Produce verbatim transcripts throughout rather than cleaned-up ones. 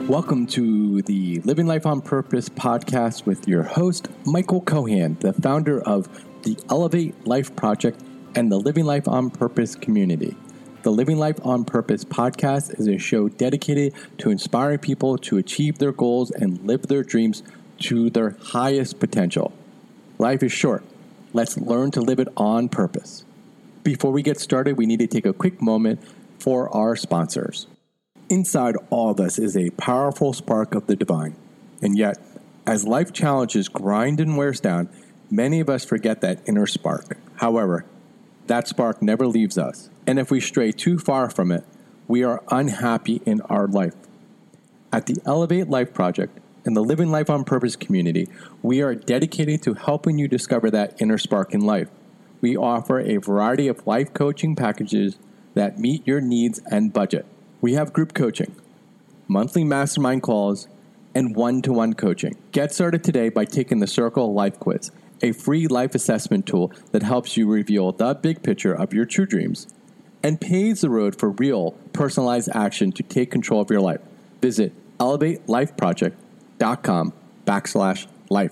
Welcome to the Living Life on Purpose podcast with your host, Michael Cohan, the founder of the Elevate Life Project and the Living Life on Purpose community. The Living Life on Purpose podcast is a show dedicated to inspiring people to achieve their goals and live their dreams to their highest potential. Life is short. Let's learn to live it on purpose. Before we get started, we need to take a quick moment for our sponsors. Inside all of us is a powerful spark of the divine. And yet, as life challenges grind and wears down, many of us forget that inner spark. However, that spark never leaves us. And if we stray too far from it, we are unhappy in our life. At the Elevate Life Project and the Living Life on Purpose community, we are dedicated to helping you discover that inner spark in life. We offer a variety of life coaching packages that meet your needs and budget. We have group coaching, monthly mastermind calls, and one-to-one coaching. Get started today by taking the Circle Life Quiz, a free life assessment tool that helps you reveal the big picture of your true dreams and paves the road for real, personalized action to take control of your life. Visit elevatelifeproject.com backslash life.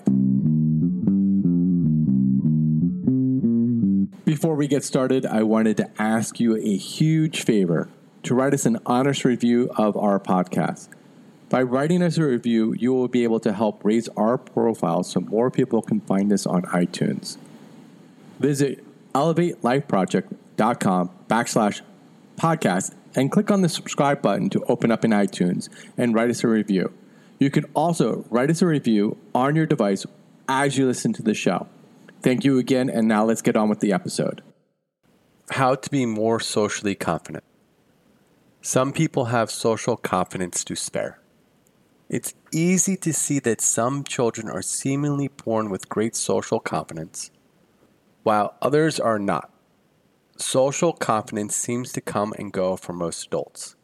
Before we get started, I wanted to ask you a huge favor to write us an honest review of our podcast. By writing us a review, you will be able to help raise our profile so more people can find us on iTunes. Visit elevatelifeproject.com backslash podcast and click on the subscribe button to open up in iTunes and write us a review. You can also write us a review on your device as you listen to the show. Thank you again, and now let's get on with the episode. How to be more socially confident. Some people have social confidence to spare. It's easy to see that some children are seemingly born with great social confidence, while others are not. Social confidence seems to come and go for most adults.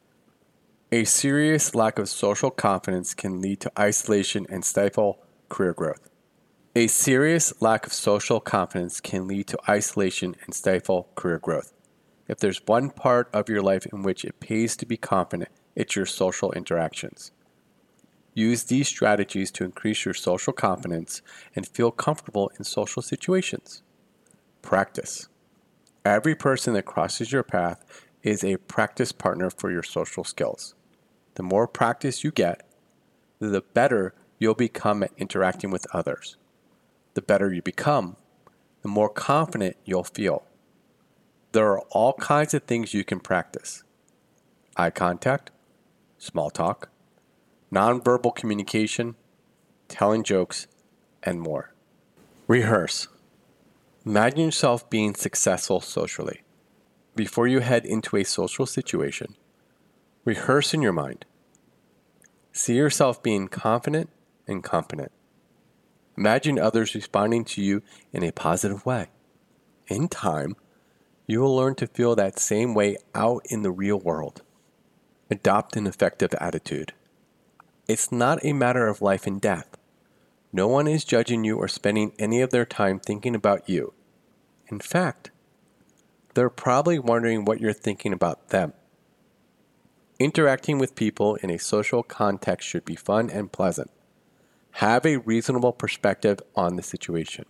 A serious lack of social confidence can lead to isolation and stifle career growth. A serious lack of social confidence can lead to isolation and stifle career growth. If there's one part of your life in which it pays to be confident, it's your social interactions. Use these strategies to increase your social confidence and feel comfortable in social situations. Practice. Every person that crosses your path is a practice partner for your social skills. The more practice you get, the better you'll become at interacting with others. The better you become, the more confident you'll feel. There are all kinds of things you can practice. Eye contact, small talk, nonverbal communication, telling jokes, and more. Rehearse. Imagine yourself being successful socially. Before you head into a social situation, rehearse in your mind. See yourself being confident and competent. Imagine others responding to you in a positive way. In time, you will learn to feel that same way out in the real world. Adopt an effective attitude. It's not a matter of life and death. No one is judging you or spending any of their time thinking about you. In fact, they're probably wondering what you're thinking about them. Interacting with people in a social context should be fun and pleasant. Have a reasonable perspective on the situation.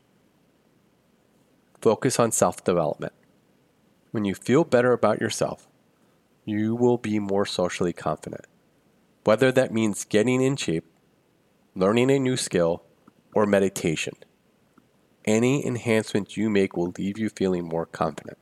Focus on self-development. When you feel better about yourself, you will be more socially confident. Whether that means getting in shape, learning a new skill, or meditation, any enhancement you make will leave you feeling more confident.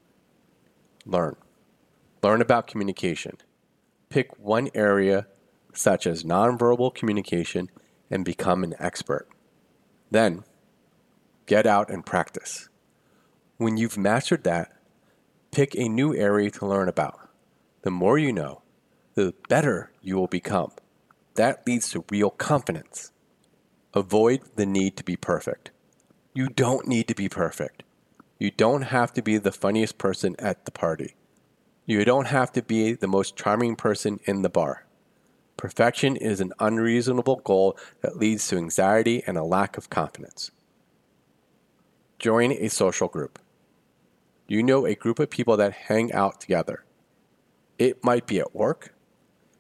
Learn. Learn about communication. Pick one area, such as nonverbal communication, and become an expert. Then, get out and practice. When you've mastered that, pick a new area to learn about. The more you know, the better you will become. That leads to real confidence. Avoid the need to be perfect. You don't need to be perfect. You don't have to be the funniest person at the party. You don't have to be the most charming person in the bar. Perfection is an unreasonable goal that leads to anxiety and a lack of confidence. Join a social group. You know a group of people that hang out together. It might be at work.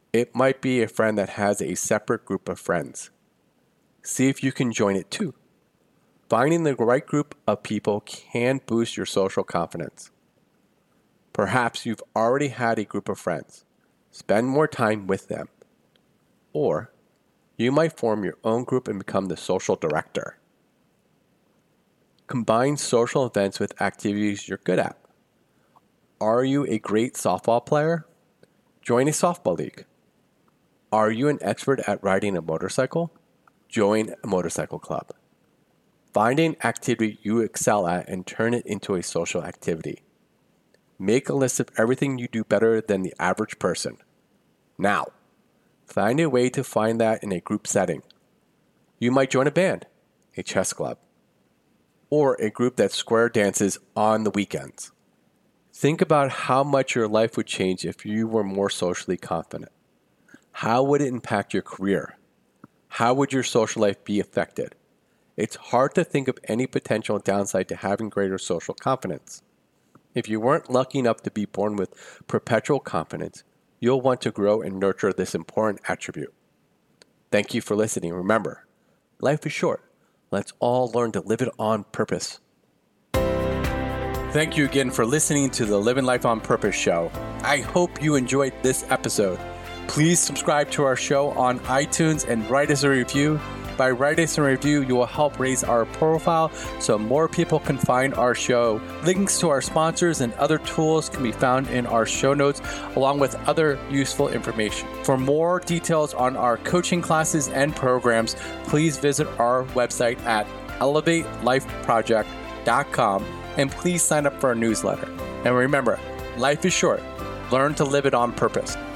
It might be a friend that has a separate group of friends. See if you can join it too. Finding the right group of people can boost your social confidence. Perhaps you've already had a group of friends. Spend more time with them. Or you might form your own group and become the social director. Combine social events with activities you're good at. Are you a great softball player? Join a softball league. Are you an expert at riding a motorcycle? Join a motorcycle club. Find an activity you excel at and turn it into a social activity. Make a list of everything you do better than the average person. Now, find a way to find that in a group setting. You might join a band, a chess club, or a group that square dances on the weekends. Think about how much your life would change if you were more socially confident. How would it impact your career? How would your social life be affected? It's hard to think of any potential downside to having greater social confidence. If you weren't lucky enough to be born with perpetual confidence, you'll want to grow and nurture this important attribute. Thank you for listening. Remember, life is short. Let's all learn to live it on purpose. Thank you again for listening to the Living Life on Purpose show. I hope you enjoyed this episode. Please subscribe to our show on iTunes and write us a review. By writing us a review, you will help raise our profile so more people can find our show. Links to our sponsors and other tools can be found in our show notes, along with other useful information. For more details on our coaching classes and programs, please visit our website at elevate life project dot com and please sign up for our newsletter. And remember, life is short. Learn to live it on purpose.